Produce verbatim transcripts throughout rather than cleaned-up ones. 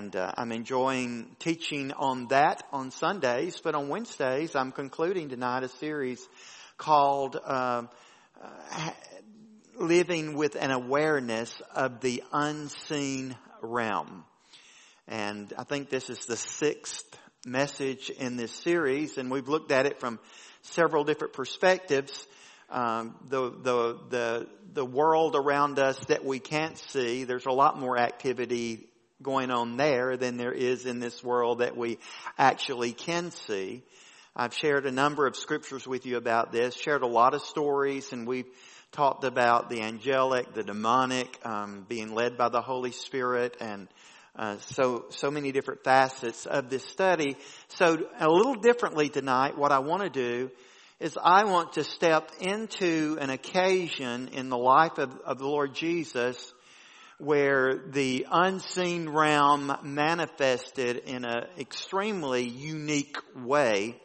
And uh, I'm enjoying teaching on that on Sundays, but on Wednesdays I'm concluding tonight a series called uh, uh, Living with an Awareness of the Unseen Realm. And I think this is the sixth message in this series, and we've looked at it from several different perspectives. Um, the, the, the, the world around us that we can't see, there's a lot more activity going on there than there is in this world that we actually can see. I've shared a number of scriptures with you about this, shared a lot of stories, and we've talked about the angelic, the demonic, um, being led by the Holy Spirit, and Uh, so, so many different facets of this study. So a little differently tonight, what I want to do is I want to step into an occasion in the life of, of the Lord Jesus where the unseen realm manifested in an extremely unique way.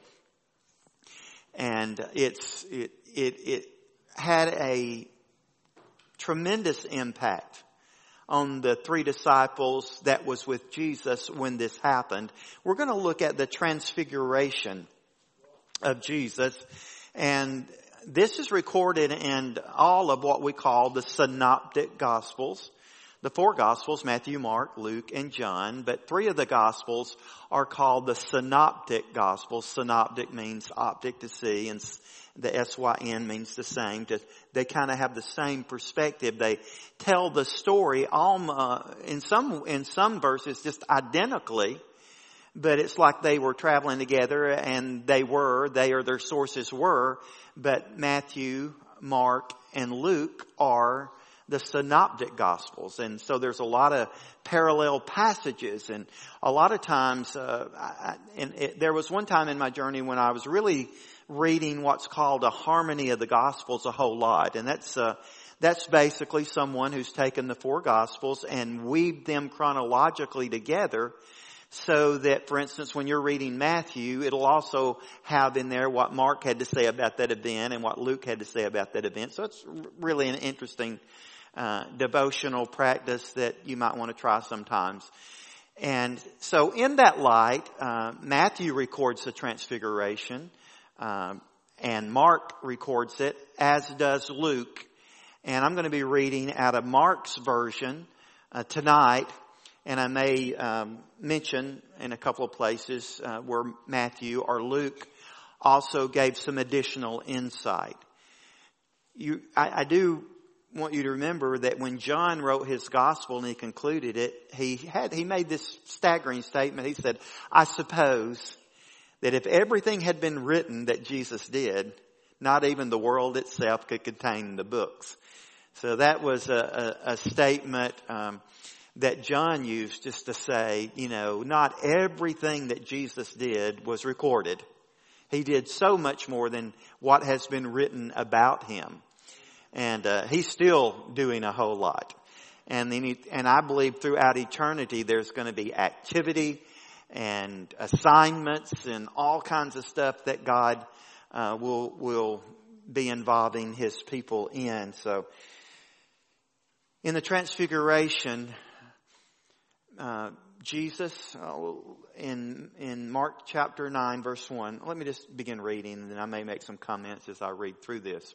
And it's, it, it, it had a tremendous impact on the three disciples that was with Jesus when this happened. We're going to look at the transfiguration of Jesus. And this is recorded in all of what we call the synoptic gospels. The four gospels, Matthew, Mark, Luke, and John. But three of the gospels are called the synoptic gospels. Synoptic means optic, to see, and the S Y N means the same. They kind of have the same perspective. They tell the story almost, in some, in some verses just identically, but it's like they were traveling together, and they were, they or their sources were, but Matthew, Mark, and Luke are the synoptic gospels. And so there's a lot of parallel passages, and a lot of times, uh, I, and it, there was one time in my journey when I was really reading what's called a harmony of the gospels a whole lot. And that's, uh, that's basically someone who's taken the four gospels and weaved them chronologically together, so that, for instance, when you're reading Matthew, it'll also have in there what Mark had to say about that event and what Luke had to say about that event. So it's really an interesting uh, devotional practice that you might want to try sometimes. And so in that light, uh, Matthew records the transfiguration, um, and Mark records it, as does Luke. And I'm going to be reading out of Mark's version uh, tonight. And I may um, mention in a couple of places uh, where Matthew or Luke also gave some additional insight. You, I, I do want you to remember that when John wrote his gospel and he concluded it, he had he made this staggering statement. He said, "I suppose that if everything had been written that Jesus did, not even the world itself could contain the books." So that was a, a, a statement um, that John used just to say, you know, not everything that Jesus did was recorded. He did so much more than what has been written about him. And uh, he's still doing a whole lot. And then he, and I believe throughout eternity there's going to be activity and assignments and all kinds of stuff that God uh, will will be involving his people in. So in the transfiguration, Uh, Jesus, uh, in in Mark chapter nine, verse one. Let me just begin reading, and then I may make some comments as I read through this.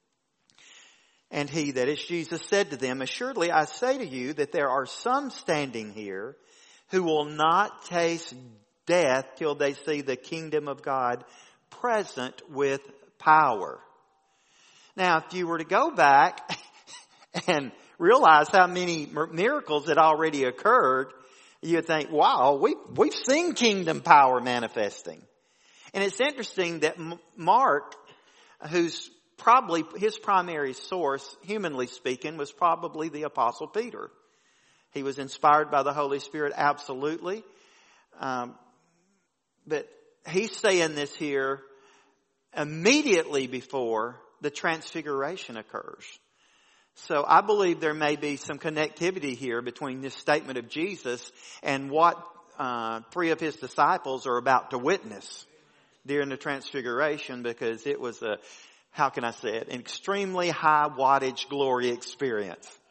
"And he," that is Jesus, "said to them, 'Assuredly I say to you that there are some standing here who will not taste death till they see the kingdom of God present with power.'" Now, if you were to go back and realize how many miracles had already occurred, you would think, wow, we, we've seen kingdom power manifesting. And it's interesting that Mark, who's probably, his primary source, humanly speaking, was probably the Apostle Peter. He was inspired by the Holy Spirit, absolutely. Um, but he's saying this here immediately before the transfiguration occurs. So I believe there may be some connectivity here between this statement of Jesus and what uh, three of his disciples are about to witness during the transfiguration, because it was a, how can I say it, an extremely high wattage glory experience.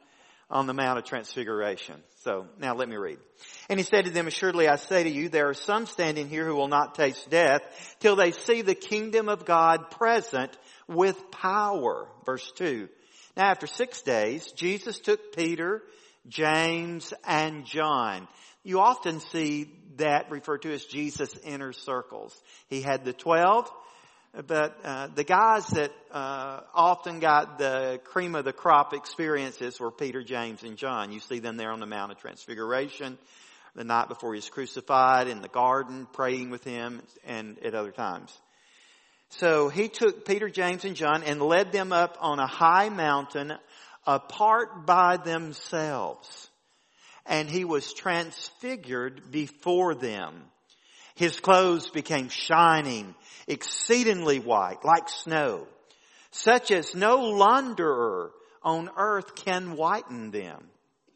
on the Mount of Transfiguration. So now let me read. And he said to them, assuredly I say to you, there are some standing here who will not taste death till they see the kingdom of God present with power. Verse two. Now after six days, Jesus took Peter, James, and John. You often see that referred to as Jesus' inner circles. He had the twelve, but uh, the guys that uh, often got the cream of the crop experiences were Peter, James, and John. You see them there on the Mount of Transfiguration, the night before he was crucified, in the garden, praying with him, and at other times. So he took Peter, James, and John and led them up on a high mountain apart by themselves. And he was transfigured before them. His clothes became shining, exceedingly white, like snow, such as no launderer on earth can whiten them.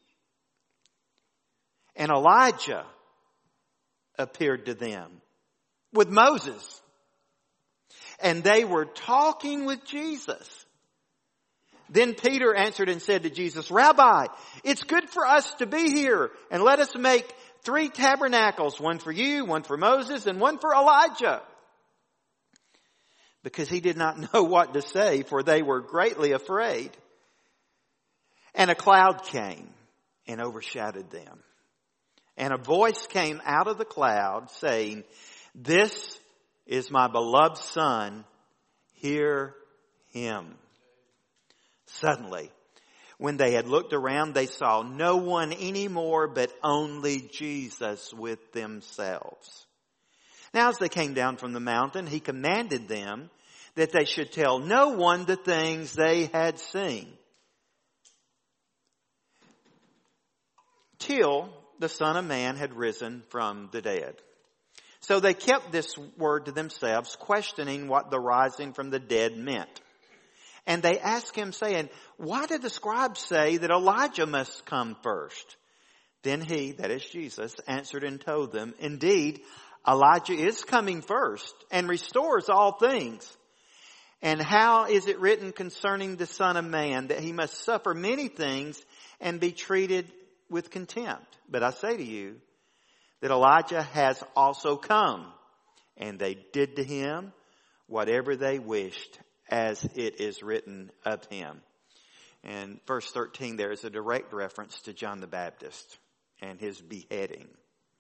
And Elijah appeared to them with Moses. And they were talking with Jesus. Then Peter answered and said to Jesus, Rabbi, it's good for us to be here, and let us make three tabernacles, one for you, one for Moses, and one for Elijah. Because he did not know what to say, for they were greatly afraid. And a cloud came and overshadowed them. And a voice came out of the cloud saying, this is my beloved Son, hear him. Suddenly, when they had looked around, they saw no one anymore but only Jesus with themselves. Now as they came down from the mountain, he commanded them that they should tell no one the things they had seen, till the Son of Man had risen from the dead. So they kept this word to themselves, questioning what the rising from the dead meant. And they asked him, saying, why did the scribes say that Elijah must come first? Then he, that is Jesus, answered and told them, indeed, Elijah is coming first and restores all things. And how is it written concerning the Son of Man that he must suffer many things and be treated with contempt? But I say to you that Elijah has also come, and they did to him whatever they wished, as it is written of him. And verse thirteen there is a direct reference to John the Baptist and his beheading.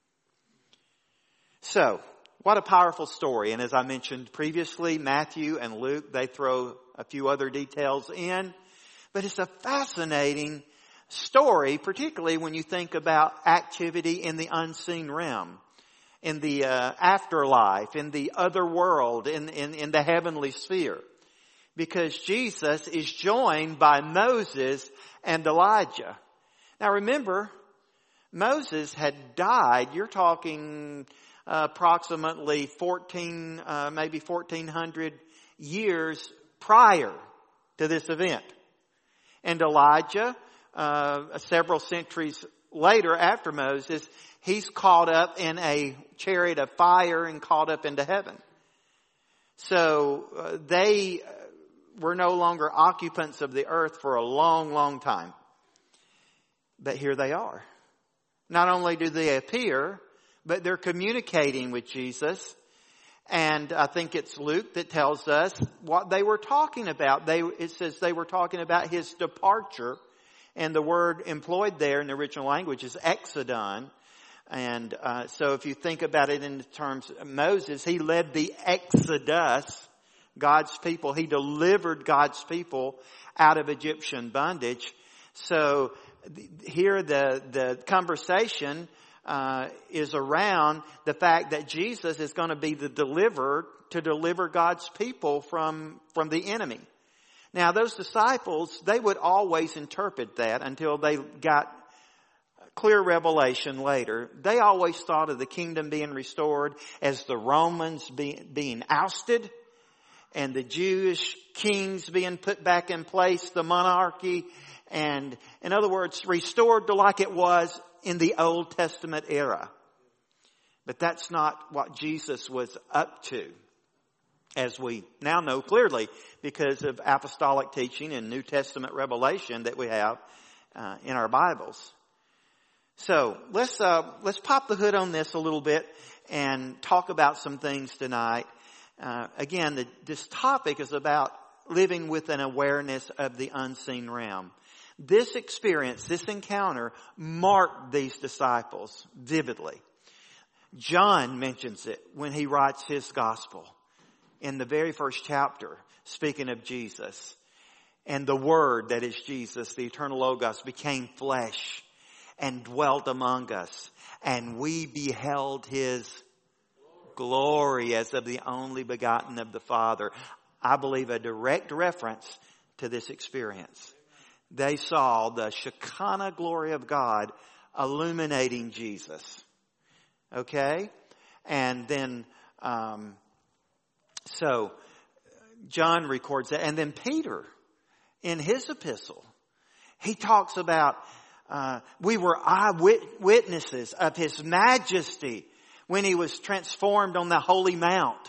So, what a powerful story. And as I mentioned previously, Matthew and Luke, they throw a few other details in. But it's a fascinating story, particularly when you think about activity in the unseen realm, in the uh, afterlife, in the other world, in, in, in the heavenly sphere. Because Jesus is joined by Moses and Elijah. Now remember, Moses had died, you're talking uh, approximately fourteen, uh, maybe fourteen hundred years prior to this event. And Elijah, uh, several centuries later after Moses, he's caught up in a chariot of fire and caught up into heaven. So uh, they were no longer occupants of the earth for a long, long time. But here they are. Not only do they appear, but they're communicating with Jesus. And I think it's Luke that tells us what they were talking about. They, it says they were talking about his departure. And the word employed there in the original language is exodon. And uh, so if you think about it in terms of Moses, he led the exodus, God's people. He delivered God's people out of Egyptian bondage. So th- here the, the conversation uh, is around the fact that Jesus is going to be the deliverer to deliver God's people from, from the enemy. Now those disciples, they would always interpret that until they got clear revelation later. They always thought of the kingdom being restored as the Romans be, being ousted, and the Jewish kings being put back in place, the monarchy, and in other words, restored to like it was in the Old Testament era. But that's not what Jesus was up to, as we now know clearly because of apostolic teaching and New Testament revelation that we have uh, in our Bibles. So let's uh, let's pop the hood on this a little bit and talk about some things tonight. Uh, again, the, this topic is about living with an awareness of the unseen realm. This experience, this encounter, marked these disciples vividly. John mentions it when he writes his gospel in the very first chapter, speaking of Jesus. And the Word, that is Jesus, the eternal Logos, became flesh and dwelt among us. And we beheld His glory as of the only begotten of the Father. I believe a direct reference to this experience. They saw the Shekinah glory of God illuminating Jesus. Okay? And then, um, so, John records that. And then Peter, in his epistle, he talks about, uh, we were eyewitnesses of His majesty when He was transformed on the holy mount.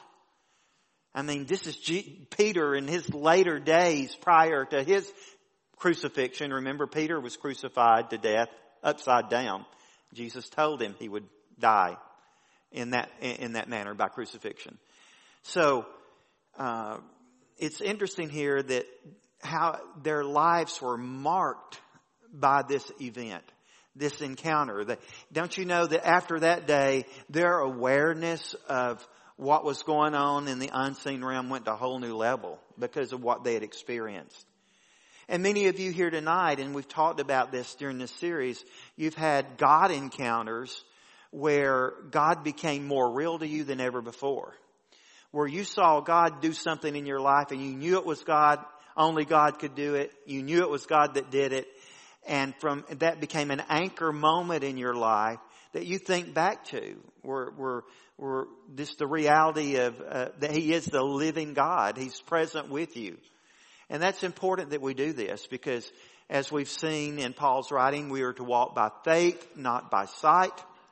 I mean, this is G- Peter in his later days prior to his crucifixion. Remember, Peter was crucified to death upside down. Jesus told him he would die in that in that manner by crucifixion. So uh, it's interesting here that how their lives were marked by this event, this encounter. That, don't you know that after that day, their awareness of what was going on in the unseen realm went to a whole new level because of what they had experienced. And many of you here tonight, and we've talked about this during this series, you've had God encounters where God became more real to you than ever before. Where you saw God do something in your life and you knew it was God, only God could do it. You knew it was God that did it. And from that became an anchor moment in your life that you think back to. Where, where, where this the reality of uh, that He is the living God. He's present with you. And that's important that we do this because as we've seen in Paul's writing, we are to walk by faith, not by sight.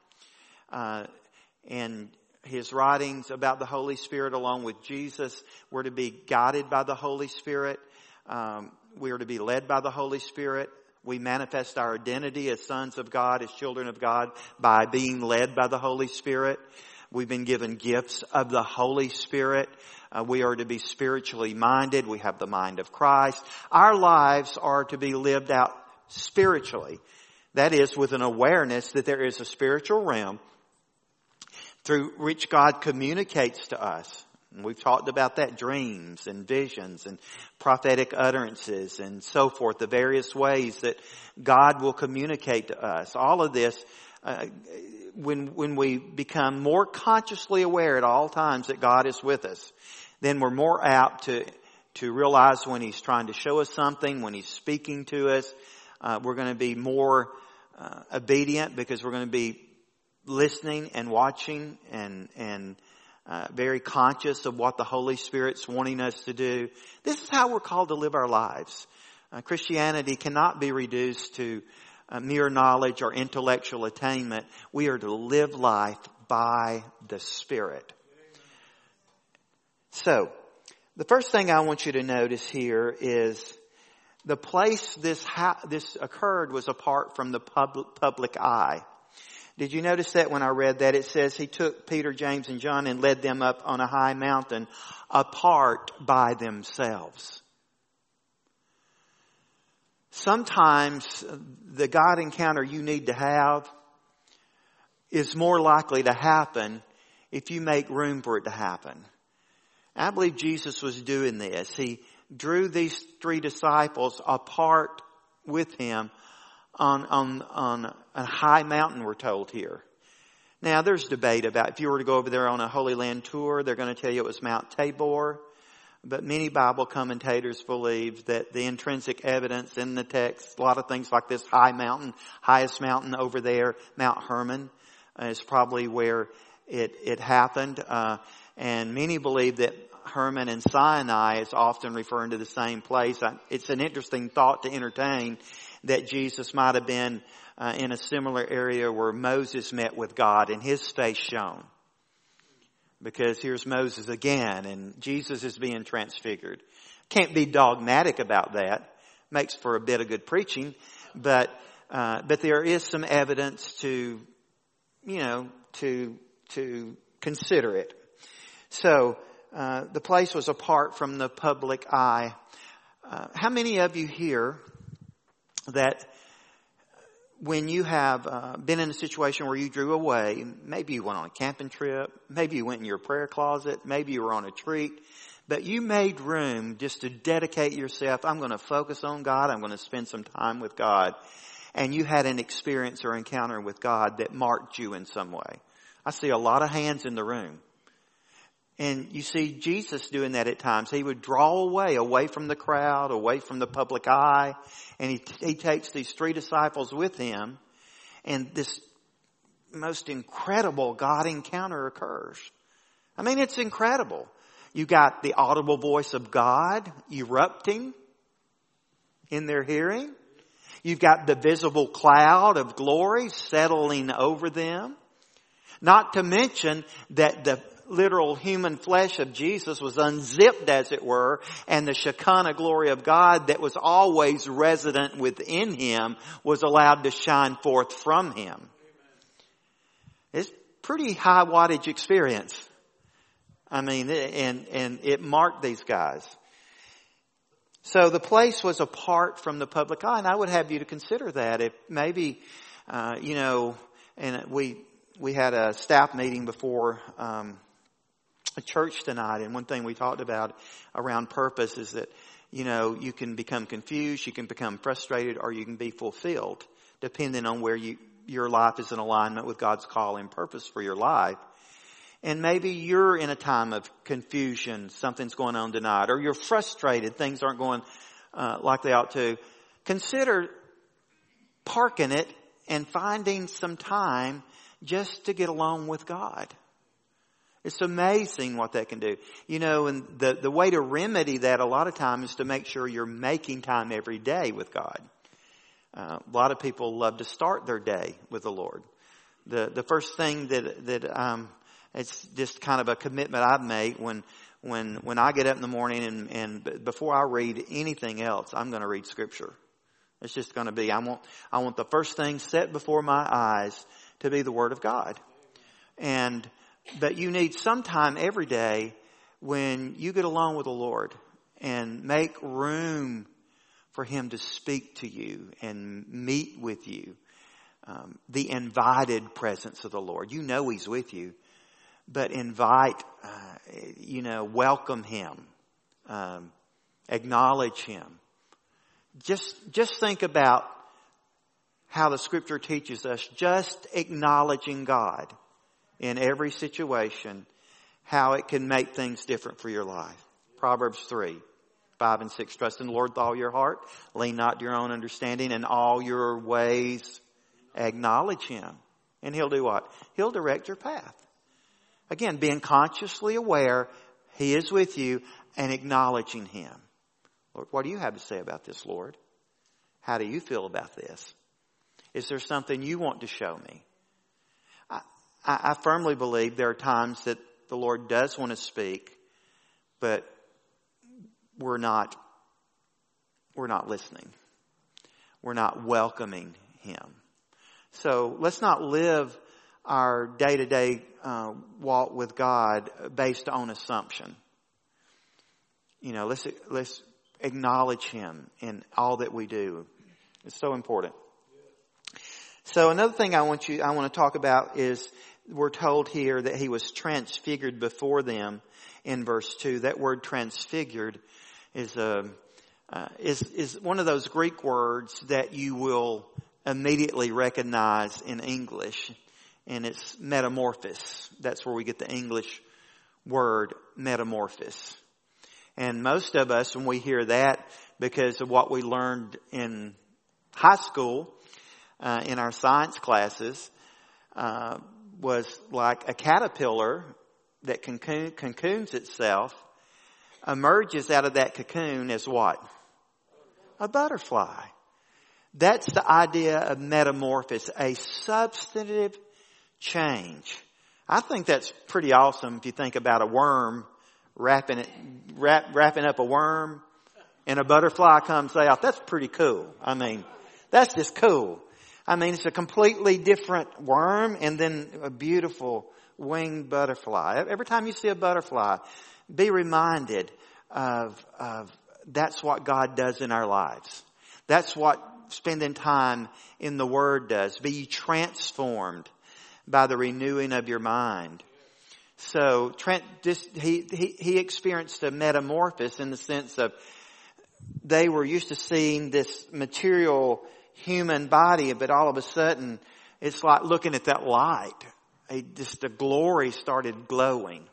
Uh, and his writings about the Holy Spirit along with Jesus, we're to be guided by the Holy Spirit. Um, we are to be led by the Holy Spirit. We manifest our identity as sons of God, as children of God, by being led by the Holy Spirit. We've been given gifts of the Holy Spirit. Uh, we are to be spiritually minded. We have the mind of Christ. Our lives are to be lived out spiritually. That is, with an awareness that there is a spiritual realm through which God communicates to us. And we've talked about that, dreams and visions and prophetic utterances and so forth, the various ways that God will communicate to us. All of this, uh, when when we become more consciously aware at all times that God is with us, then we're more apt to to realize when He's trying to show us something, when He's speaking to us. Uh, we're going to be more uh, obedient because we're going to be listening and watching and and uh, very conscious of what the Holy Spirit's wanting us to do. This is how we're called to live our lives. Uh, Christianity cannot be reduced to uh, mere knowledge or intellectual attainment. We are to live life by the Spirit. So, the first thing I want you to notice here is the place this ha- this occurred was apart from the public, public eye. Did you notice that when I read that? It says He took Peter, James, and John and led them up on a high mountain apart by themselves. Sometimes the God encounter you need to have is more likely to happen if you make room for it to happen. I believe Jesus was doing this. He drew these three disciples apart with Him on, on, on a high mountain, we're told here. Now, there's debate about if you were to go over there on a Holy Land tour, they're going to tell you it was Mount Tabor. But many Bible commentators believe that the intrinsic evidence in the text, a lot of things like this high mountain, highest mountain over there, Mount Hermon, uh, is probably where it, it happened. Uh, and many believe that Hermon and Sinai is often referring to the same place. It's an interesting thought to entertain that Jesus might have been uh, in a similar area where Moses met with God and his face shone. Because here's Moses again and Jesus is being transfigured. Can't be dogmatic about that. Makes for a bit of good preaching. but, uh, but there is some evidence to, you know, to, to consider it. So, uh, the place was apart from the public eye. Uh, how many of you here that when you have uh, been in a situation where you drew away, maybe you went on a camping trip, maybe you went in your prayer closet, maybe you were on a treat, but you made room just to dedicate yourself. I'm going to focus on God. I'm going to spend some time with God. And you had an experience or encounter with God that marked you in some way. I see a lot of hands in the room. And you see Jesus doing that at times. He would draw away, away from the crowd, away from the public eye. And he, he takes these three disciples with him. And this most incredible God encounter occurs. I mean, it's incredible. You got the audible voice of God erupting in their hearing. You've got the visible cloud of glory settling over them. Not to mention that the literal human flesh of Jesus was unzipped, as it were, and the Shekinah glory of God that was always resident within him was allowed to shine forth from him. It's pretty high wattage experience. I mean, and, and it marked these guys. So the place was apart from the public eye, and I would have you to consider that. If maybe, uh, you know, and we, we had a staff meeting before, um, a church tonight, and one thing we talked about around purpose is that, you know, you can become confused, you can become frustrated, or you can be fulfilled, depending on where you, your life is in alignment with God's call and purpose for your life. And maybe you're in a time of confusion, something's going on tonight, or you're frustrated, things aren't going uh, like they ought to. Consider parking it and finding some time just to get along with God. It's amazing what that can do. You know, and the, the way to remedy that a lot of times is to make sure you're making time every day with God. Uh, a lot of people love to start their day with the Lord. The the first thing that that um it's just kind of a commitment I've made when when when I get up in the morning and, and before I read anything else, I'm going to read Scripture. It's just going to be I want I want the first thing set before my eyes to be the Word of God. And but you need some time every day when you get along with the Lord and make room for Him to speak to you and meet with you. Um, the invited presence of the Lord. You know He's with you, but invite, uh, you know, welcome Him, um, acknowledge Him. Just, just think about how the Scripture teaches us just acknowledging God in every situation, how it can make things different for your life. Proverbs three, five and six. Trust in the Lord with all your heart. Lean not to your own understanding. In all your ways acknowledge Him. And He'll do what? He'll direct your path. Again, being consciously aware He is with you and acknowledging Him. Lord, what do you have to say about this, Lord? How do you feel about this? Is there something you want to show me? I, I, I firmly believe there are times that the Lord does want to speak, but we're not, we're not listening. We're not welcoming Him. So let's not live our day-to-day uh, walk with God based on assumption. You know, let's let's acknowledge Him in all that we do. It's so important. So another thing I want you I want to talk about is we're told here that He was transfigured before them in verse two. That word transfigured is a uh, is is one of those Greek words that you will immediately recognize in English, and it's metamorphosis. That's where we get the English word metamorphosis. And most of us, when we hear that, because of what we learned in high school, uh, in our science classes, uh, was like a caterpillar that cocoon, cocoons itself, emerges out of that cocoon as what? A butterfly. That's the idea of metamorphosis, a substantive change. I think that's pretty awesome if you think about a worm wrapping it, wrap, wrapping up a worm and a butterfly comes out. That's pretty cool. I mean, That's just cool. I mean, it's a completely different worm and then a beautiful winged butterfly. Every time you see a butterfly, be reminded of, of that's what God does in our lives. That's what spending time in the Word does. Be transformed by the renewing of your mind. So Trent, just, he, he, he experienced a metamorphosis in the sense of they were used to seeing this material human body, but all of a sudden it's like looking at that light. A, just the glory started glowing.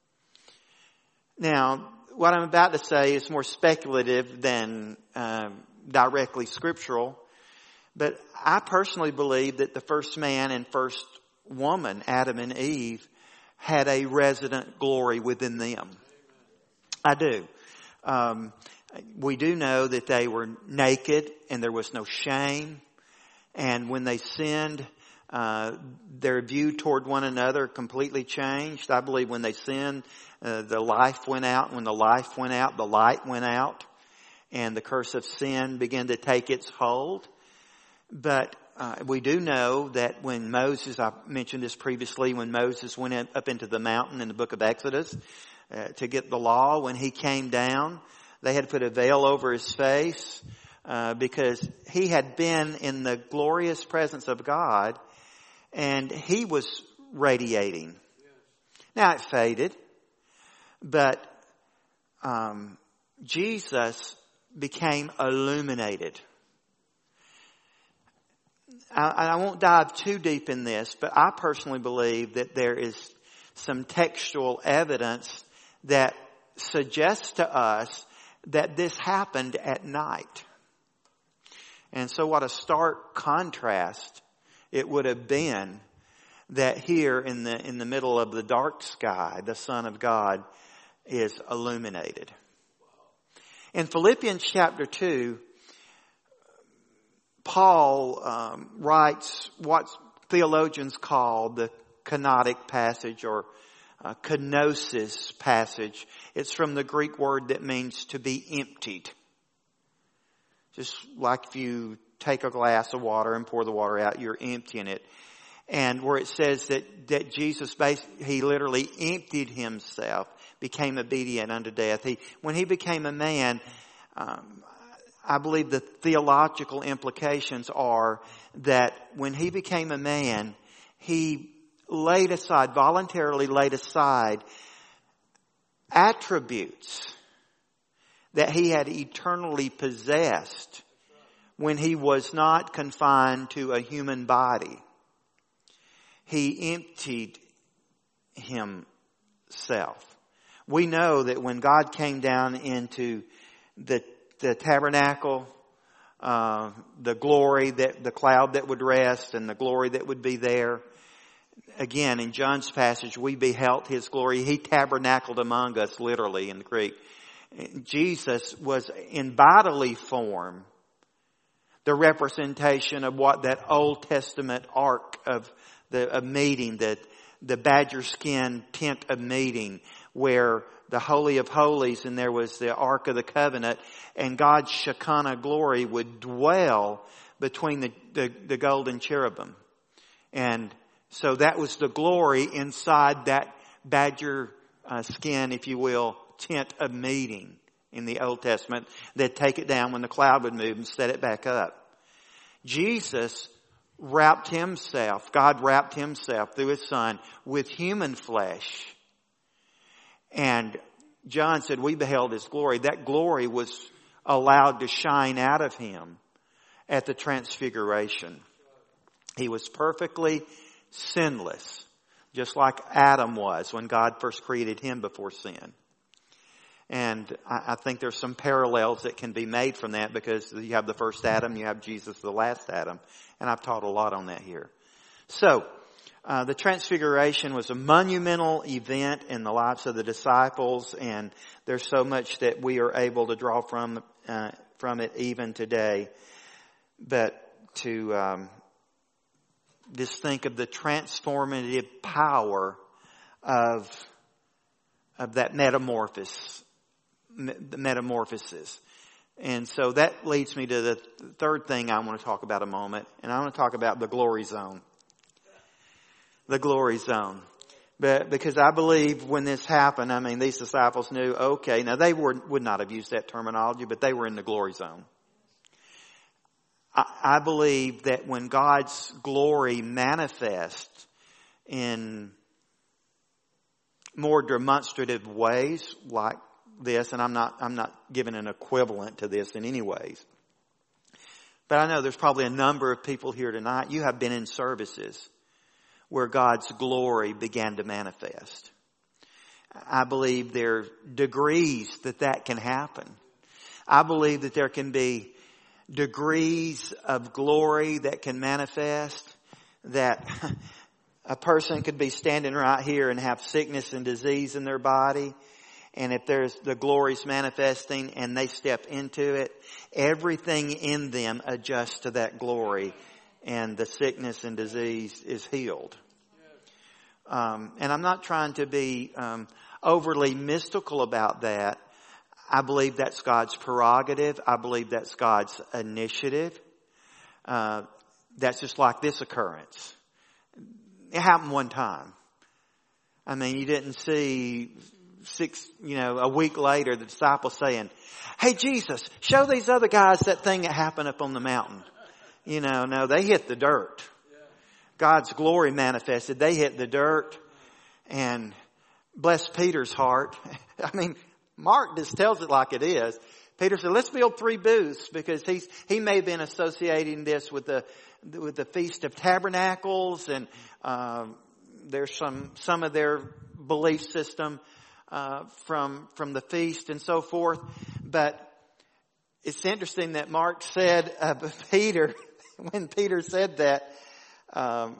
Now, what I'm about to say is more speculative than um, directly scriptural, but I personally believe that the first man and first woman, Adam and Eve, had a resident glory within them. I do. Um, we do know that they were naked and there was no shame. And when they sinned, uh, their view toward one another completely changed. I believe when they sinned, uh, the life went out. When the life went out, the light went out. And the curse of sin began to take its hold. But Uh, we do know that when Moses, I mentioned this previously, when Moses went in, up into the mountain in the book of Exodus uh, to get the law, when he came down, they had put a veil over his face uh, because he had been in the glorious presence of God and he was radiating. Now it faded, but um, Jesus became illuminated. I, I won't dive too deep in this, but I personally believe that there is some textual evidence that suggests to us that this happened at night. And so what a stark contrast it would have been that here in the, in the middle of the dark sky, the Son of God is illuminated. In Philippians chapter two, Paul um, writes what theologians call the kenotic passage or uh, kenosis passage. It's from the Greek word that means to be emptied. Just like if you take a glass of water and pour the water out, you're emptying it. And where it says that, that Jesus, he literally emptied himself, became obedient unto death. He, when he became a man, um, I believe the theological implications are that when he became a man, he laid aside, voluntarily laid aside attributes that he had eternally possessed when he was not confined to a human body. He emptied himself. We know that when God came down into the the tabernacle, uh, the glory that, the cloud that would rest and the glory that would be there. Again, in John's passage, we beheld his glory. He tabernacled among us, literally in the Greek. Jesus was in bodily form the representation of what that Old Testament ark of the of meeting, the, the badger skin tent of meeting, where the Holy of Holies, and there was the Ark of the Covenant, and God's Shekinah glory would dwell between the, the, the golden cherubim. And so that was the glory inside that badger uh, skin, if you will, tent of meeting in the Old Testament. They'd take it down when the cloud would move and set it back up. Jesus wrapped himself, God wrapped himself through his Son with human flesh. And John said, we beheld his glory. That glory was allowed to shine out of him at the transfiguration. He was perfectly sinless, just like Adam was when God first created him before sin. And I, I think there's some parallels that can be made from that, because you have the first Adam, you have Jesus, the last Adam. And I've taught a lot on that here. So, Uh, the Transfiguration was a monumental event in the lives of the disciples, and there's so much that we are able to draw from uh, from it even today. But to um, just think of the transformative power of of that metamorphosis, the metamorphosis. And so that leads me to the third thing I want to talk about a moment. And I want to talk about the glory zone. The glory zone. But because I believe when this happened, I mean, these disciples knew, okay, now they were, would not have used that terminology, but they were in the glory zone. I, I believe that when God's glory manifests in more demonstrative ways like this, and I'm not, I'm not giving an equivalent to this in any ways. But I know there's probably a number of people here tonight. You have been in services where God's glory began to manifest. I believe there are degrees that that can happen. I believe that there can be degrees of glory that can manifest, that a person could be standing right here and have sickness and disease in their body. And if there's the glory's manifesting and they step into it, everything in them adjusts to that glory. And the sickness and disease is healed. Um, and I'm not trying to be um, overly mystical about that. I believe that's God's prerogative. I believe that's God's initiative. Uh, that's just like this occurrence. It happened one time. I mean, you didn't see six, you know, a week later the disciples saying, "Hey, Jesus, show these other guys that thing that happened up on the mountain." You know, no, they hit the dirt. God's glory manifested. They hit the dirt. And bless Peter's heart. I mean, Mark just tells it like it is. Peter said, let's build three booths, because he's, he may have been associating this with the, with the Feast of Tabernacles, and, um, there's some, some of their belief system, uh, from, from the feast and so forth. But it's interesting that Mark said of Peter, when Peter said that, um,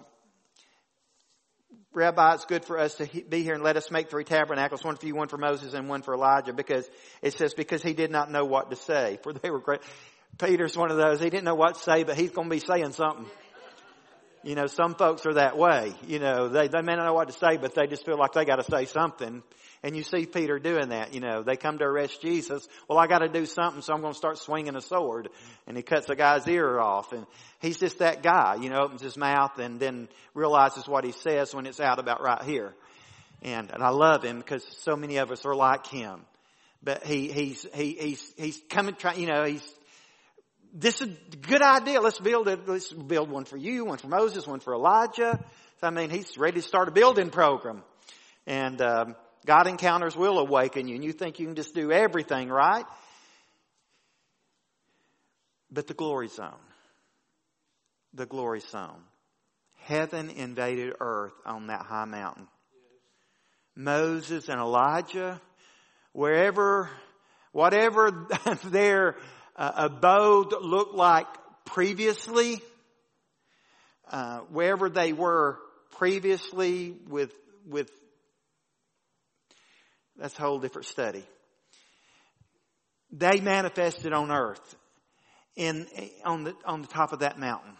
Rabbi, it's good for us to be here, and let us make three tabernacles, one for you, one for Moses, and one for Elijah, because it says, because he did not know what to say, for they were great. Peter's one of those, he didn't know what to say, but he's going to be saying something. You know, some folks are that way. You know, they, they may not know what to say, but they just feel like they got to say something. And you see Peter doing that. You know, they come to arrest Jesus. Well, I got to do something, so I'm going to start swinging a sword. And he cuts a guy's ear off. And he's just that guy, you know, opens his mouth and then realizes what he says when it's out about right here. And, and I love him, because so many of us are like him. But he, he's, he, he's, he's coming, try, you know, he's, this is a good idea. Let's build it. Let's build one for you, one for Moses, one for Elijah. I mean, he's ready to start a building program. And, um, God encounters will awaken you, and you think you can just do everything, right? But the glory zone. The glory zone. Heaven invaded earth on that high mountain. Moses and Elijah, wherever, whatever their uh, abode looked like previously, uh, wherever they were previously with, with, that's a whole different study. They manifested on earth in, on the, on the top of that mountain.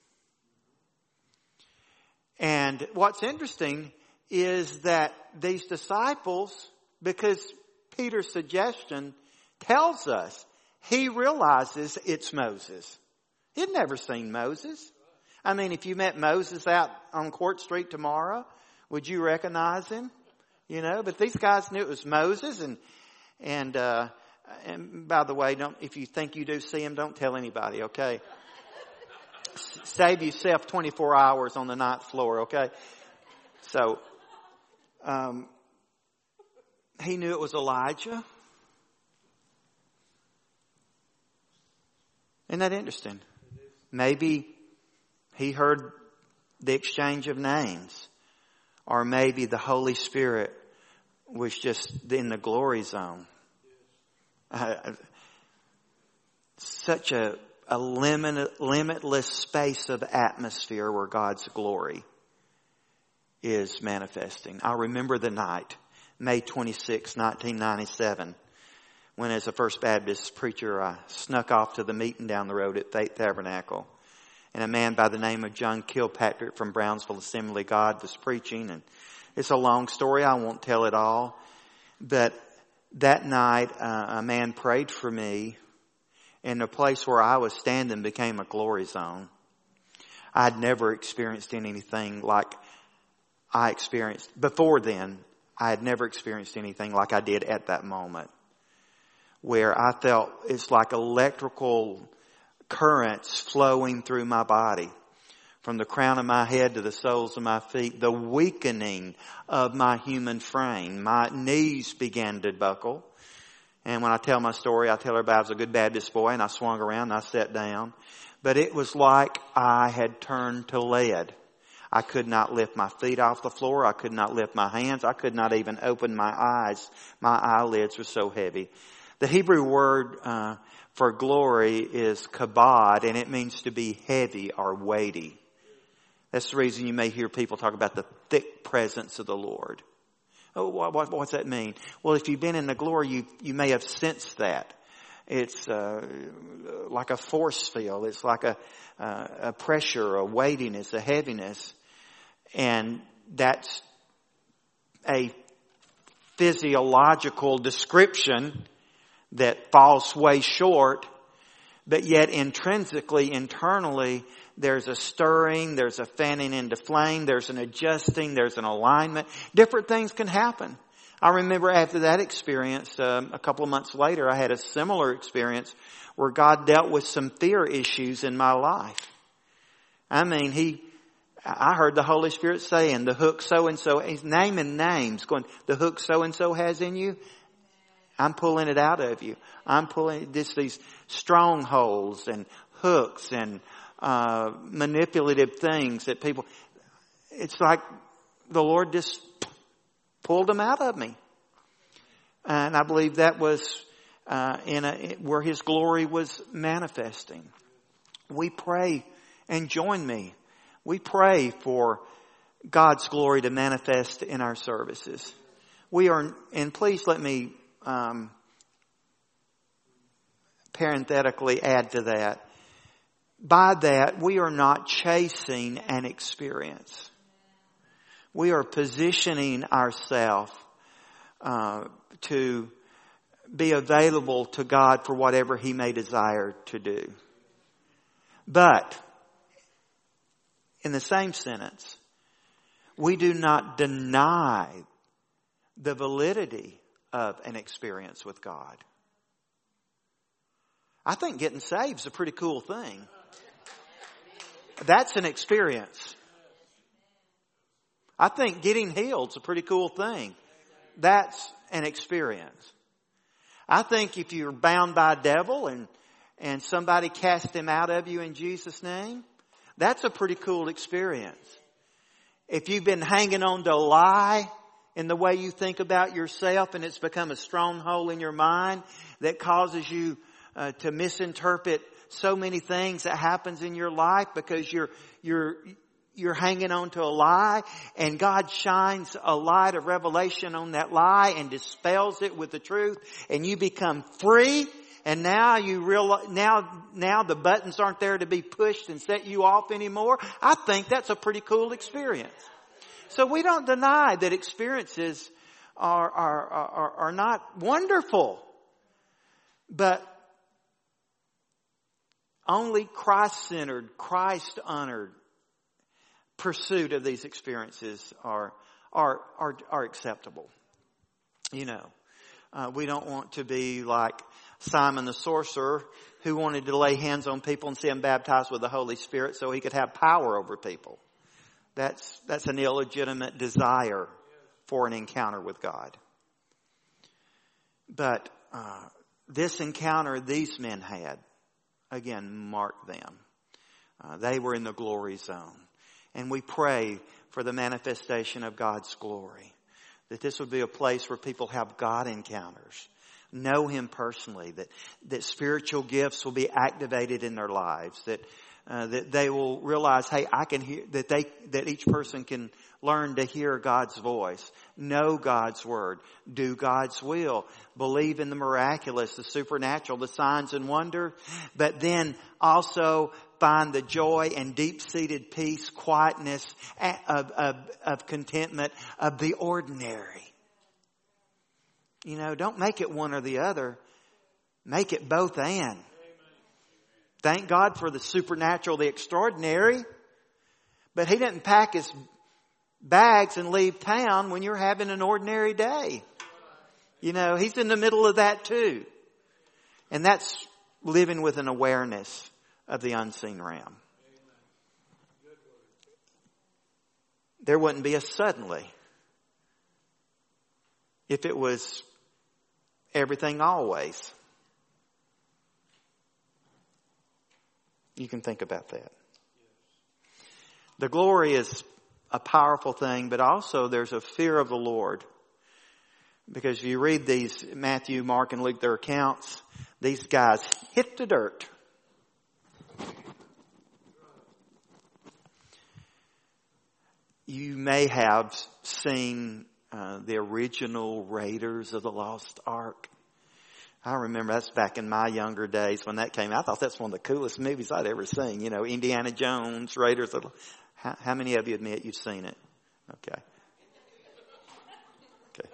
And what's interesting is that these disciples, because Peter's suggestion tells us he realizes it's Moses. He'd never seen Moses. I mean, if you met Moses out on Court Street tomorrow, would you recognize him? You know, but these guys knew it was Moses, and, and, uh, and by the way, don't, if you think you do see him, don't tell anybody, okay? S- save yourself twenty-four hours on the ninth floor, okay? So, um, he knew it was Elijah. Isn't that interesting? Maybe he heard the exchange of names. Or maybe the Holy Spirit was just in the glory zone. Uh, such a, a limit, limitless space of atmosphere where God's glory is manifesting. I remember the night, May twenty-sixth, nineteen ninety-seven, when as a First Baptist preacher I snuck off to the meeting down the road at Faith Tabernacle. And a man by the name of John Kilpatrick from Brownsville Assembly of God was preaching. And it's a long story. I won't tell it all. But that night, uh, a man prayed for me. and the place where I was standing became a glory zone. I'd never experienced anything like I experienced before then. I had never experienced anything like I did at that moment, where I felt it's like electrical currents flowing through my body, from the crown of my head to the soles of my feet, the weakening of my human frame. My knees began to buckle. And when I tell my story, I tell everybody I was a good Baptist boy, and I swung around and I sat down. But it was like I had turned to lead. I could not lift my feet off the floor. I could not lift my hands. I could not even open my eyes. My eyelids were so heavy. The Hebrew word uh, for glory is kabod, and it means to be heavy or weighty. That's the reason you may hear people talk about the thick presence of the Lord. Oh, what, what, what's that mean? Well, if you've been in the glory, you you may have sensed that. It's uh, like a force field. It's like a, uh, a pressure, a weightiness, a heaviness. And that's a physiological description that falls way short. But yet intrinsically, internally, there's a stirring, there's a fanning into flame, there's an adjusting, there's an alignment. Different things can happen. I remember after that experience, um, a couple of months later, I had a similar experience where God dealt with some fear issues in my life. I mean, He, I heard the Holy Spirit saying, the hook so-and-so, He's naming names, going, the hook so-and-so has in you, I'm pulling it out of you. I'm pulling this, these strongholds and hooks and uh manipulative things that people, it's like the Lord just pulled them out of me. And I believe that was uh in a where His glory was manifesting. We pray, and join me. We pray for God's glory to manifest in our services. We are, and please let me um parenthetically add to that. By that, we are not chasing an experience. We are positioning ourselves uh, to be available to God for whatever He may desire to do. But, in the same sentence, we do not deny the validity of an experience with God. I think getting saved is a pretty cool thing. That's an experience. I think getting healed is a pretty cool thing. That's an experience. I think if you're bound by a devil and, and somebody casts him out of you in Jesus' name, that's a pretty cool experience. If you've been hanging on to a lie in the way you think about yourself and it's become a stronghold in your mind that causes you uh, to misinterpret so many things that happens in your life because you're, you're, you're hanging on to a lie, and God shines a light of revelation on that lie and dispels it with the truth, and you become free. And now you realize, now, now the buttons aren't there to be pushed and set you off anymore. I think that's a pretty cool experience. So we don't deny that experiences are, are, are, are not wonderful, but only Christ-centered, Christ-honored pursuit of these experiences are are are, are acceptable. You know, uh, we don't want to be like Simon the sorcerer, who wanted to lay hands on people and see them baptized with the Holy Spirit so he could have power over people. That's that's an illegitimate desire for an encounter with God. But uh, this encounter these men had, again, mark them. Uh, they were in the glory zone. And we pray for the manifestation of God's glory. That this would be a place where people have God encounters. Know Him personally. That, that spiritual gifts will be activated in their lives. That, uh, that they will realize, hey, I can hear, that they, that each person can learn to hear God's voice. Know God's word. Do God's will. Believe in the miraculous, the supernatural, the signs and wonder. But then also find the joy and deep-seated peace, quietness of, of, of contentment of the ordinary. You know, don't make it one or the other. Make it both and. Thank God for the supernatural, the extraordinary. But he didn't pack his bags and leave town when you're having an ordinary day. You know, he's in the middle of that too. And that's living with an awareness of the unseen realm. There wouldn't be a suddenly if it was everything always. You can think about that. The glory is a powerful thing, but also there's a fear of the Lord. Because if you read these, Matthew, Mark, and Luke, their accounts, these guys hit the dirt. You may have seen uh, the original Raiders of the Lost Ark. I remember that's back in my younger days when that came out. I thought that's one of the coolest movies I'd ever seen. You know, Indiana Jones, Raiders of the... How, how many of you admit you've seen it? Okay. Okay.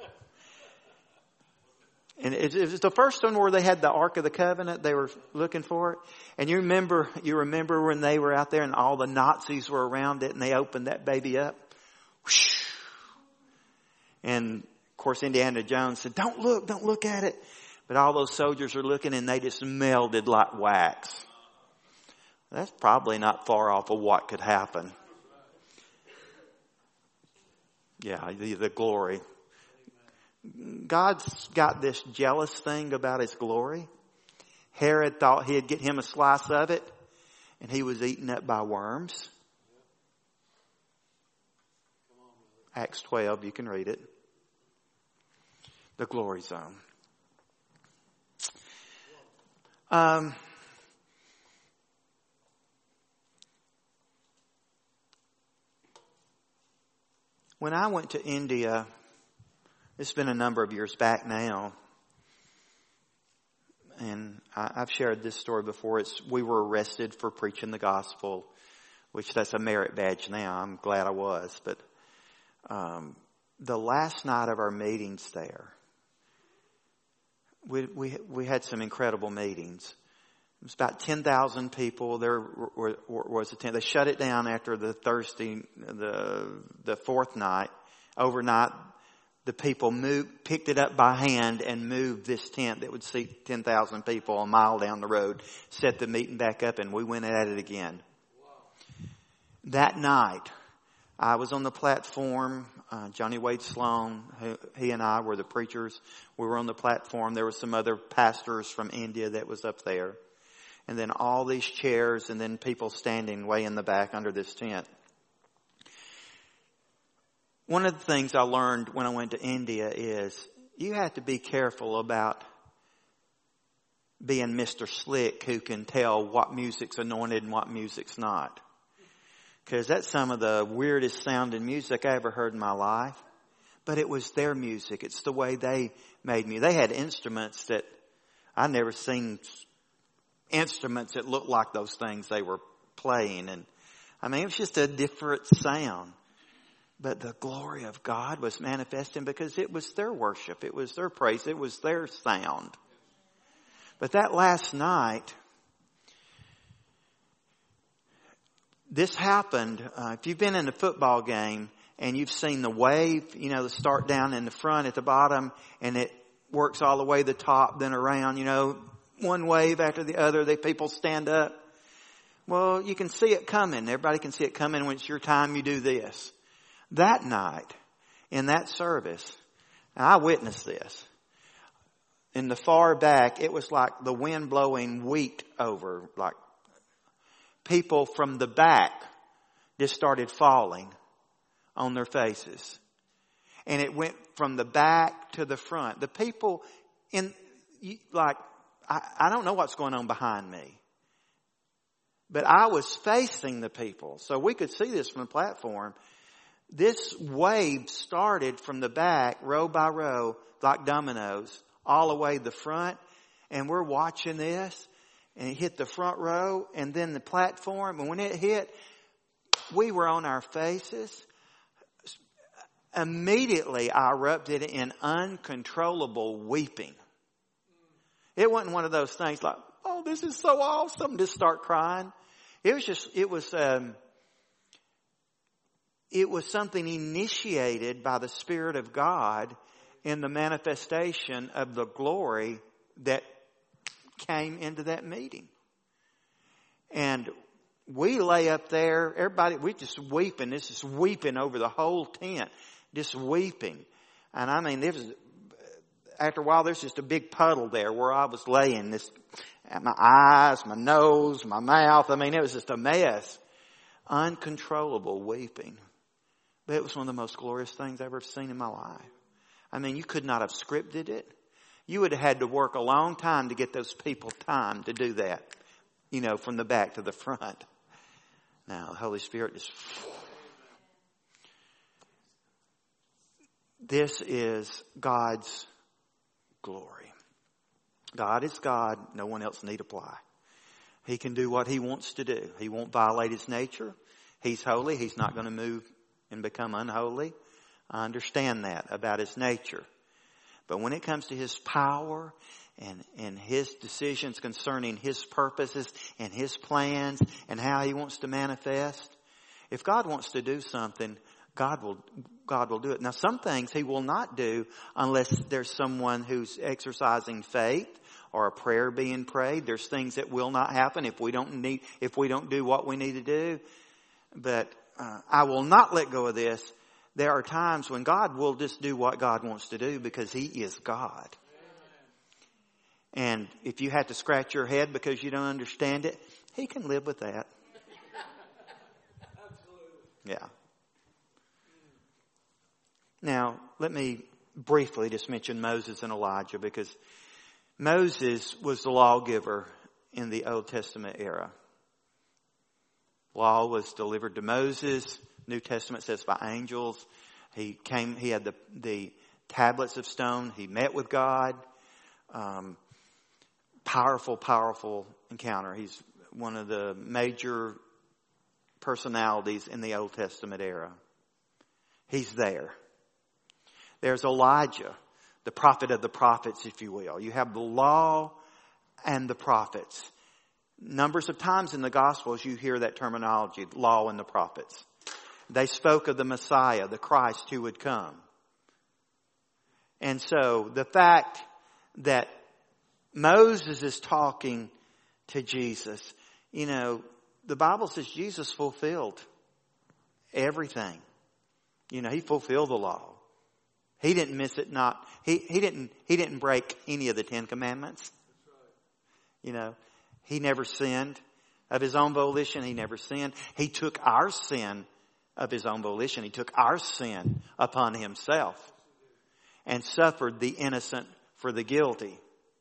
And it, it was the first one where they had the Ark of the Covenant. They were looking for it. And you remember, you remember when they were out there and all the Nazis were around it and they opened that baby up. Whoosh. And of course Indiana Jones said, don't look, don't look at it. But all those soldiers are looking and they just melted like wax. That's probably not far off of what could happen. Yeah, the, the glory. God's got this jealous thing about his glory. Herod thought he'd get him a slice of it, and he was eaten up by worms. Acts twelve, you can read it. The glory zone. Um, when I went to India, it's been a number of years back now, and I, I've shared this story before. It's we were arrested for preaching the gospel, which that's a merit badge now. I'm glad I was, but um, the last night of our meetings there, we we we had some incredible meetings. It was about ten thousand people. There were, were, was a tent. They shut it down after the Thursday, the the fourth night. Overnight, the people moved, picked it up by hand and moved this tent that would seat ten thousand people a mile down the road, set the meeting back up, and we went at it again. Wow. That night, I was on the platform. Uh, Johnny Wade Sloan, who, he and I were the preachers. We were on the platform. There were some other pastors from India that was up there. And then all these chairs and then people standing way in the back under this tent. One of the things I learned when I went to India is you have to be careful about being Mister Slick who can tell what music's anointed and what music's not. Because that's some of the weirdest sounding music I ever heard in my life. But it was their music. It's the way they made music. They had instruments that I'd never seen, instruments that looked like those things they were playing. And I mean, it was just a different sound. But the glory of God was manifesting because it was their worship. It was their praise. It was their sound. But that last night, this happened. Uh, if you've been in a football game and you've seen the wave, you know, the start down in the front at the bottom and it works all the way to the top, then around, you know, one wave after the other, the people stand up. Well, you can see it coming. Everybody can see it coming when it's your time, you do this. That night, in that service, and I witnessed this. In the far back, it was like the wind blowing wheat over, like people from the back just started falling on their faces. And it went from the back to the front. The people in, like, I, I don't know what's going on behind me. But I was facing the people. So we could see this from the platform. This wave started from the back, row by row, like dominoes, all the way to the front. And we're watching this. And it hit the front row and then the platform. And when it hit, we were on our faces. Immediately, I erupted in uncontrollable weeping. It wasn't one of those things like, oh, this is so awesome. Just start crying. It was just, it was, um, it was something initiated by the Spirit of God in the manifestation of the glory that came into that meeting. And we lay up there, everybody, we just weeping. This is weeping over the whole tent. Just weeping. And I mean, there was, after a while, there's just a big puddle there where I was laying. This, my eyes, my nose, my mouth. I mean, it was just a mess. Uncontrollable weeping. But it was one of the most glorious things I've ever seen in my life. I mean, you could not have scripted it. You would have had to work a long time to get those people time to do that. You know, from the back to the front. Now, the Holy Spirit is... This is God's glory. God is God. No one else need apply. He can do what He wants to do. He won't violate His nature. He's holy. He's not going to move and become unholy. I understand that about His nature. But when it comes to His power and, and His decisions concerning His purposes and His plans and how He wants to manifest, if God wants to do something, God will, God will do it. Now, some things He will not do unless there's someone who's exercising faith or a prayer being prayed. There's things that will not happen if we don't need, if we don't do what we need to do. But uh, I will not let go of this. There are times when God will just do what God wants to do because He is God. And if you have to scratch your head because you don't understand it, He can live with that. Yeah. Now, let me briefly just mention Moses and Elijah, because Moses was the lawgiver in the Old Testament era. Law was delivered to Moses. New Testament says by angels. He came, he had the, the tablets of stone. He met with God. Um, powerful, powerful encounter. He's one of the major personalities in the Old Testament era. He's there. There's Elijah, the prophet of the prophets, if you will. You have the law and the prophets. Numbers of times in the Gospels you hear that terminology, law and the prophets. They spoke of the Messiah, the Christ who would come. And so the fact that Moses is talking to Jesus, you know, the Bible says Jesus fulfilled everything. You know, He fulfilled the law. He didn't miss it, not, he, he didn't, he didn't break any of the Ten Commandments. You know, He never sinned of His own volition. He never sinned. He took our sin of His own volition. He took our sin upon Himself and suffered the innocent for the guilty.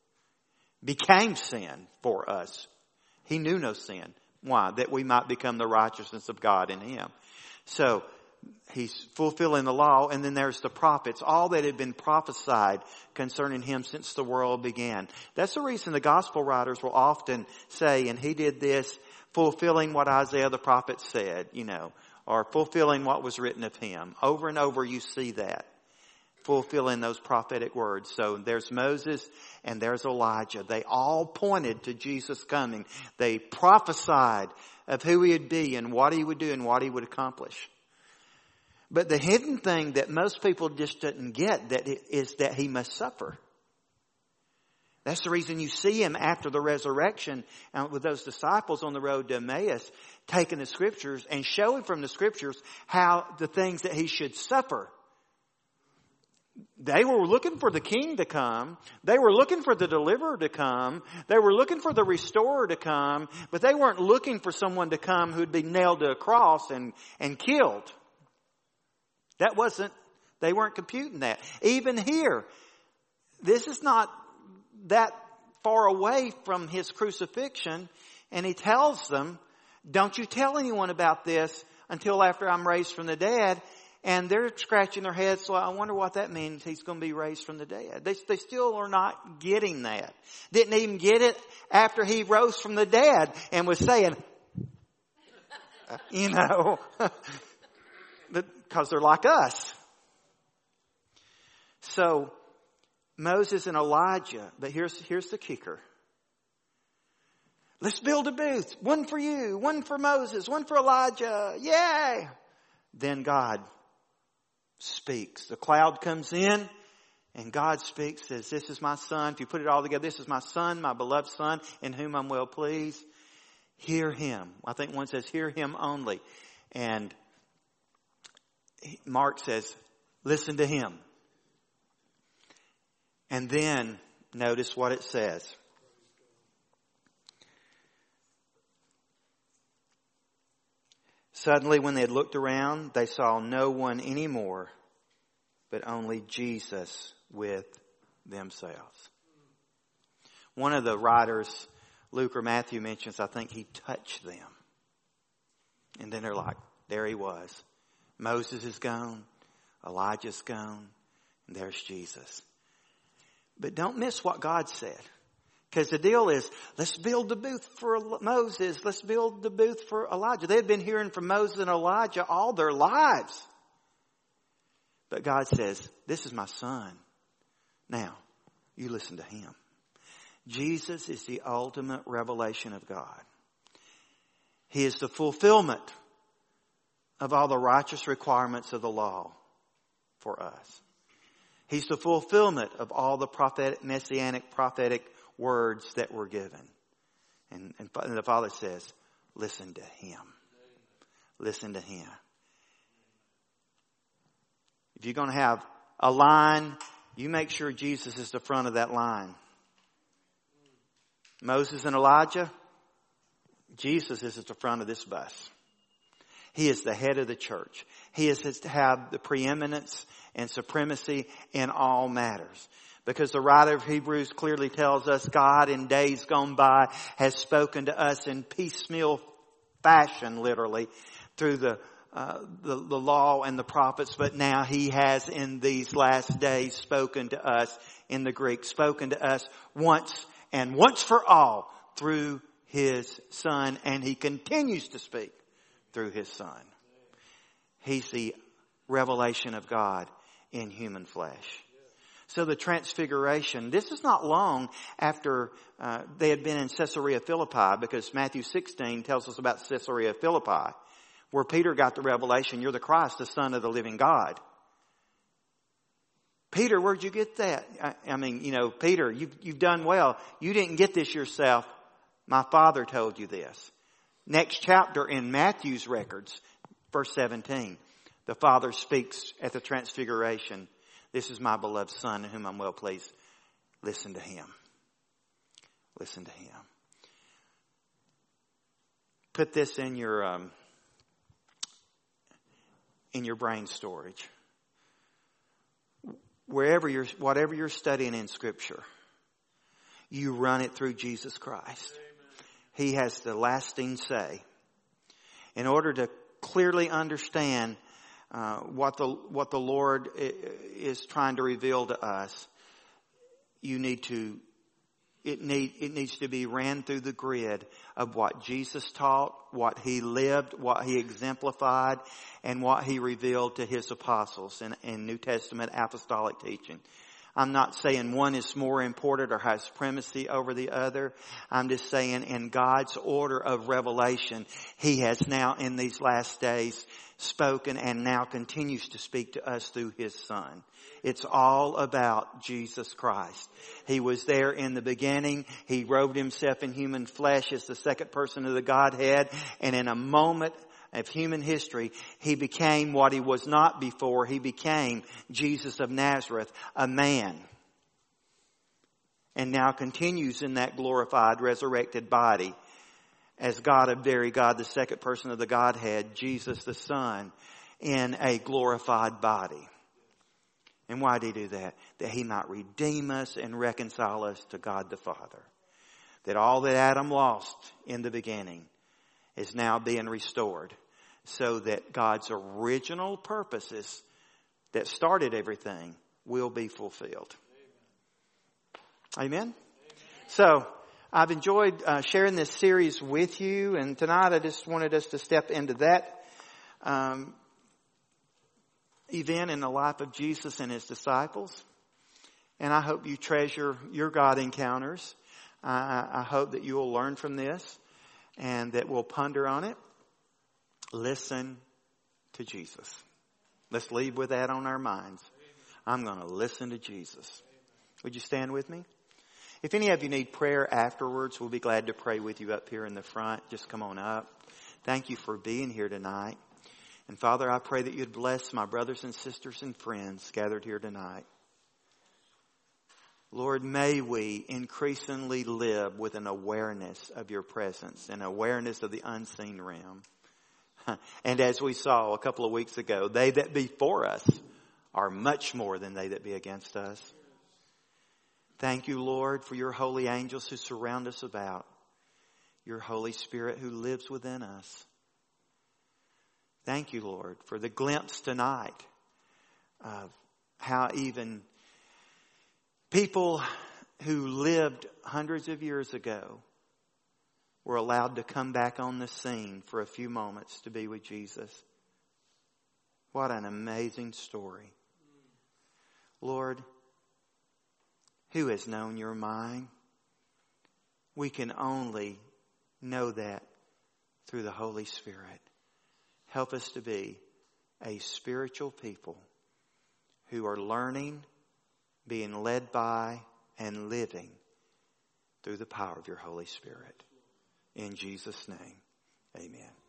Became sin for us. He knew no sin. Why? That we might become the righteousness of God in Him. So, He's fulfilling the law, and then there's the prophets, all that had been prophesied concerning Him since the world began. That's the reason the gospel writers will often say, and He did this, fulfilling what Isaiah the prophet said, you know, or fulfilling what was written of Him. Over and over you see that, fulfilling those prophetic words. So there's Moses and there's Elijah. They all pointed to Jesus coming. They prophesied of who He would be and what He would do and what He would accomplish. But the hidden thing that most people just didn't get that is that He must suffer. That's the reason you see Him after the resurrection and with those disciples on the road to Emmaus, taking the Scriptures and showing from the Scriptures how the things that He should suffer. They were looking for the King to come. They were looking for the deliverer to come. They were looking for the restorer to come. But they weren't looking for someone to come who'd be nailed to a cross and, and killed. That wasn't, they weren't computing that. Even here, this is not that far away from His crucifixion. And He tells them, don't you tell anyone about this until after I'm raised from the dead. And they're scratching their heads. So I wonder what that means. He's going to be raised from the dead. They, they still are not getting that. Didn't even get it after He rose from the dead and was saying, you know, because they're like us. So Moses and Elijah, but here's, here's the kicker. Let's build a booth. One for you, one for Moses, one for Elijah. Yay! Then God speaks. The cloud comes in and God speaks, says, this is my son. If you put it all together, this is my son, my beloved son, in whom I'm well pleased. Hear him. I think one says, hear him only. And Mark says, listen to him. And then notice what it says. Suddenly, when they had looked around, they saw no one anymore, but only Jesus with themselves. One of the writers, Luke or Matthew, mentions, I think he touched them. And then they're like, there he was. Moses is gone. Elijah's gone. And there's Jesus. But don't miss what God said. Because the deal is, let's build the booth for Moses. Let's build the booth for Elijah. They've been hearing from Moses and Elijah all their lives. But God says, this is my son. Now, you listen to him. Jesus is the ultimate revelation of God. He is the fulfillment of all the righteous requirements of the law for us. He's the fulfillment of all the prophetic, messianic prophetic words that were given. And, and, and the Father says, listen to him. Listen to him. If you're going to have a line, you make sure Jesus is the front of that line. Moses and Elijah, Jesus is at the front of this bus. He is the head of the church. He is to have the preeminence and supremacy in all matters. Because the writer of Hebrews clearly tells us God in days gone by has spoken to us in piecemeal fashion, literally, through the, uh, the, the law and the prophets. But now he has in these last days spoken to us in the Greek, spoken to us once and once for all through his son. And he continues to speak through his son. He's the revelation of God in human flesh. So the transfiguration, this is not long after uh, they had been in Caesarea Philippi, because Matthew sixteen tells us about Caesarea Philippi, where Peter got the revelation, you're the Christ, the Son of the living God. Peter, where'd you get that? I, I mean, you know, Peter, you've, you've done well. You didn't get this yourself. My Father told you this. Next chapter in Matthew's records, verse seventeen, the Father speaks at the transfiguration. This is my beloved Son in whom I'm well pleased. Listen to him. Listen to him. Put this in your um, in your brain storage. Wherever you're, whatever you're studying in Scripture, you run it through Jesus Christ. Amen. He has the lasting say. In order to clearly understand Uh, what the what the Lord is trying to reveal to us, you need to it need it needs to be ran through the grid of what Jesus taught, what he lived, what he exemplified, and what he revealed to his apostles in, in New Testament apostolic teaching. I'm not saying one is more important or has supremacy over the other. I'm just saying in God's order of revelation, he has now in these last days spoken and now continues to speak to us through his Son. It's all about Jesus Christ. He was there in the beginning. He robed himself in human flesh as the second person of the Godhead. And in a moment of human history, he became what he was not before. He became Jesus of Nazareth, a man. And now continues in that glorified, resurrected body as God of very God, the second person of the Godhead, Jesus the Son, in a glorified body. And why did he do that? That he might redeem us and reconcile us to God the Father. That all that Adam lost in the beginning is now being restored, so that God's original purposes that started everything will be fulfilled. Amen? Amen? So, I've enjoyed uh, sharing this series with you, and tonight I just wanted us to step into that um, event in the life of Jesus and his disciples. And I hope you treasure your God encounters. I, I hope that you will learn from this and that we'll ponder on it. Listen to Jesus. Let's leave with that on our minds. I'm going to listen to Jesus. Would you stand with me? If any of you need prayer afterwards, we'll be glad to pray with you up here in the front. Just come on up. Thank you for being here tonight. And Father, I pray that you'd bless my brothers and sisters and friends gathered here tonight. Lord, may we increasingly live with an awareness of your presence, an awareness of the unseen realm. And as we saw a couple of weeks ago, they that be for us are much more than they that be against us. Thank you, Lord, for your holy angels who surround us about, your Holy Spirit who lives within us. Thank you, Lord, for the glimpse tonight of how even people who lived hundreds of years ago were allowed to come back on the scene for a few moments to be with Jesus. What an amazing story. Lord, who has known your mind? We can only know that through the Holy Spirit. Help us to be a spiritual people who are learning, being led by, and living through the power of your Holy Spirit. In Jesus' name, amen.